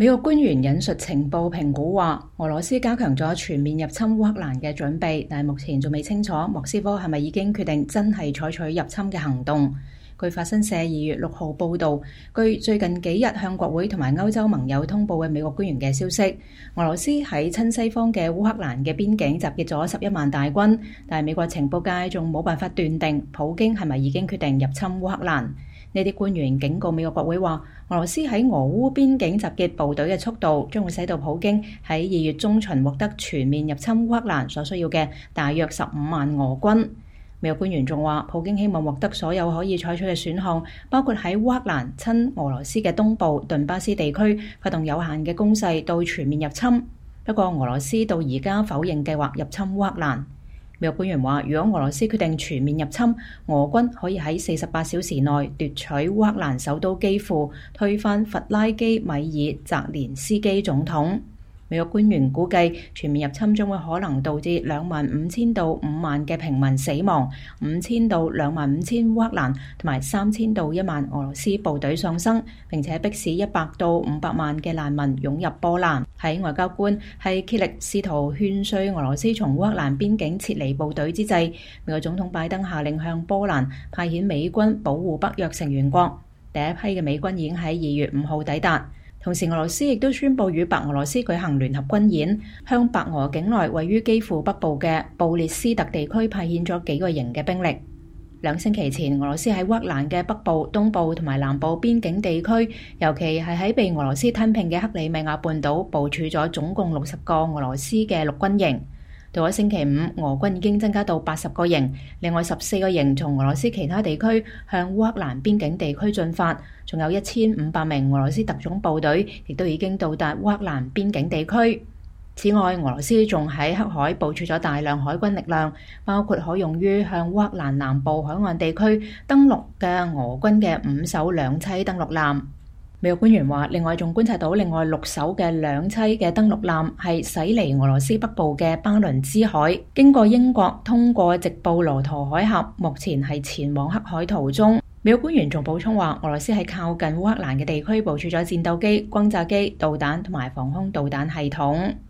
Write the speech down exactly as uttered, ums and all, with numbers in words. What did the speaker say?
美國官員引述情報評估話，俄羅斯加強咗全面入侵烏克蘭嘅準備，但係目前仲未清楚莫斯科係咪已經決定真係採取入侵嘅行動。據法新社二月六號報導，據最近幾日向國會同埋歐洲盟友通報嘅美國官員嘅消息，俄羅斯喺親西方嘅烏克蘭嘅邊境集結咗十一萬大軍，但係美國情報界仲冇辦法斷定普京係咪已經決定入侵烏克蘭。呢啲官員警告美國國會話，俄羅斯喺俄烏邊境集結部隊嘅速度，將會使到普京喺二月中旬獲得全面入侵烏克蘭所需要嘅大約十五萬俄軍。美國官員仲話，普京希望獲得所有可以採取嘅選項，包括喺烏克蘭親俄羅斯嘅東部頓巴斯地區發動有限嘅攻勢到全面入侵。不過，俄羅斯到而家否認計劃入侵烏克蘭。美國官員話，如果俄羅斯決定全面入侵，俄軍可以喺四十八小時內奪取烏克蘭首都基輔，推翻弗拉基米爾澤連斯基總統。美國官員估計，全面入侵將會可能導致兩萬五千到五萬嘅平民死亡，五千到兩萬五千烏克蘭同埋三千到一萬俄羅斯部隊喪生，並且迫使一百到五百萬嘅難民湧入波蘭。喺外交官係竭力試圖勸說俄羅斯從烏克蘭邊境撤離部隊之際，美國總統拜登下令向波蘭派遣美軍保護北約成員國。第一批嘅美軍已經喺二月五號抵達。同時，俄羅斯亦都宣布與白俄羅斯舉行聯合軍演，向白俄境內位於基輔北部嘅布列斯特地區派遣咗幾個營嘅兵力。兩星期前，俄羅斯喺烏克蘭嘅北部、東部同埋南部邊境地區，尤其係喺被俄羅斯吞併嘅克里米亞半島，部署咗總共六十個俄羅斯嘅陸軍營。到咗星期五，俄軍已經增加到八十個營，另外十四個營從俄羅斯其他地區向烏克蘭邊境地區進發，仲有一千五百名俄羅斯特種部隊亦都已經到達烏克蘭邊境地區。此外，俄羅斯仲喺黑海部署咗大量海軍力量，包括可用於向烏克蘭南部海岸地區登陸嘅俄軍嘅五艘兩棲登陸艦。美國官員話，另外仲觀察到另外六艘嘅兩棲嘅登陸艦係駛離俄羅斯北部嘅巴倫支海，經過英國通過直布羅陀海峽，目前係前往黑海途中。美國官員仲補充話，俄羅斯喺靠近烏克蘭嘅地區部署咗戰鬥機、轟炸機、導彈同埋防空導彈系統。